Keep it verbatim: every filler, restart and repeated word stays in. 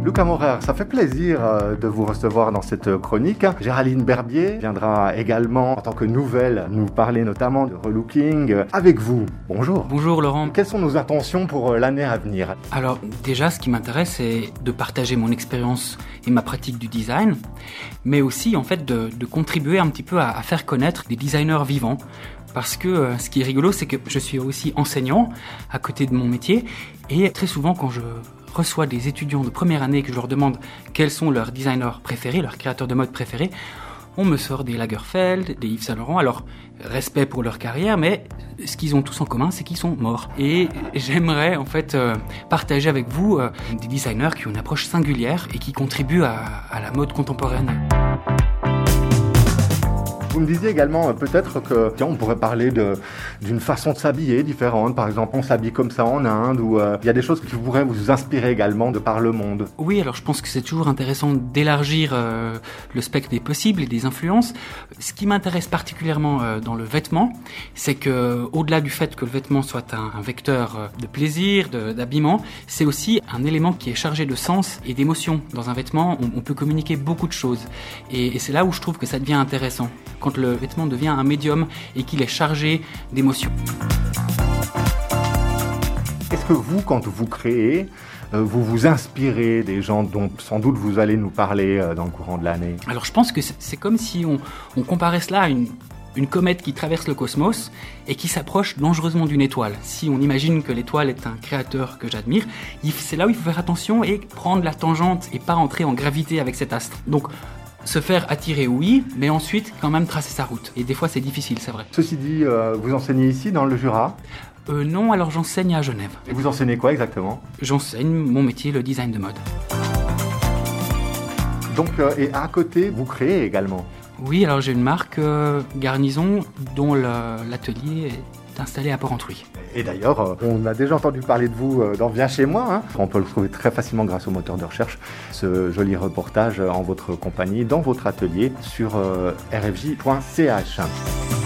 Luca Maurer, ça fait plaisir euh, de vous recevoir dans cette chronique. Géraldine Berbier viendra également en tant que nouvelle nous parler notamment de relooking euh, avec vous. Bonjour. Bonjour Laurent. Quelles sont nos intentions pour euh, l'année à venir? Alors déjà, ce qui m'intéresse, c'est de partager mon expérience et ma pratique du design, mais aussi en fait de, de contribuer un petit peu à, à faire connaître des designers vivants. Parce que euh, ce qui est rigolo, c'est que je suis aussi enseignant à côté de mon métier, et très souvent quand je reçois des étudiants de première année que je leur demande quels sont leurs designers préférés, leurs créateurs de mode préférés, on me sort des Lagerfeld, des Yves Saint Laurent. Alors, respect pour leur carrière, mais ce qu'ils ont tous en commun, c'est qu'ils sont morts. Et j'aimerais en fait euh, partager avec vous euh, des designers qui ont une approche singulière et qui contribuent à, à la mode contemporaine. Vous me disiez également euh, peut-être que tiens, on pourrait parler de, d'une façon de s'habiller différente. Par exemple, on s'habille comme ça en Inde, ou euh, il y a des choses qui pourraient vous inspirer également de par le monde. Oui, alors je pense que c'est toujours intéressant d'élargir euh, le spectre des possibles et des influences. Ce qui m'intéresse particulièrement euh, dans le vêtement, c'est que au-delà du fait que le vêtement soit un, un vecteur euh, de plaisir, de, d'habillement, c'est aussi un élément qui est chargé de sens et d'émotion. Dans un vêtement, on, on peut communiquer beaucoup de choses, et, et c'est là où je trouve que ça devient intéressant. Quand le vêtement devient un médium et qu'il est chargé d'émotions. Est-ce que vous, quand vous créez, euh, vous vous inspirez des gens dont sans doute vous allez nous parler euh, dans le courant de l'année? Alors je pense que c'est, c'est comme si on, on comparait cela à une, une comète qui traverse le cosmos et qui s'approche dangereusement d'une étoile. Si on imagine que l'étoile est un créateur que j'admire, il, c'est là où il faut faire attention et prendre la tangente et pas entrer en gravité avec cet astre. Donc, se faire attirer, oui, mais ensuite quand même tracer sa route. Et des fois c'est difficile, c'est vrai. Ceci dit, euh, vous enseignez ici dans le Jura? euh, Non, alors j'enseigne à Genève. Et vous enseignez quoi exactement? J'enseigne mon métier, le design de mode. Donc, euh, et à côté, vous créez également? Oui, alors j'ai une marque euh, Garnison dont le, l'atelier est installé à Port-Entruy. Et d'ailleurs, euh, on a déjà entendu parler de vous euh, dans Viens chez moi. Hein. On peut le trouver très facilement grâce au moteur de recherche. Ce joli reportage en votre compagnie, dans votre atelier, sur euh, r f j point c h.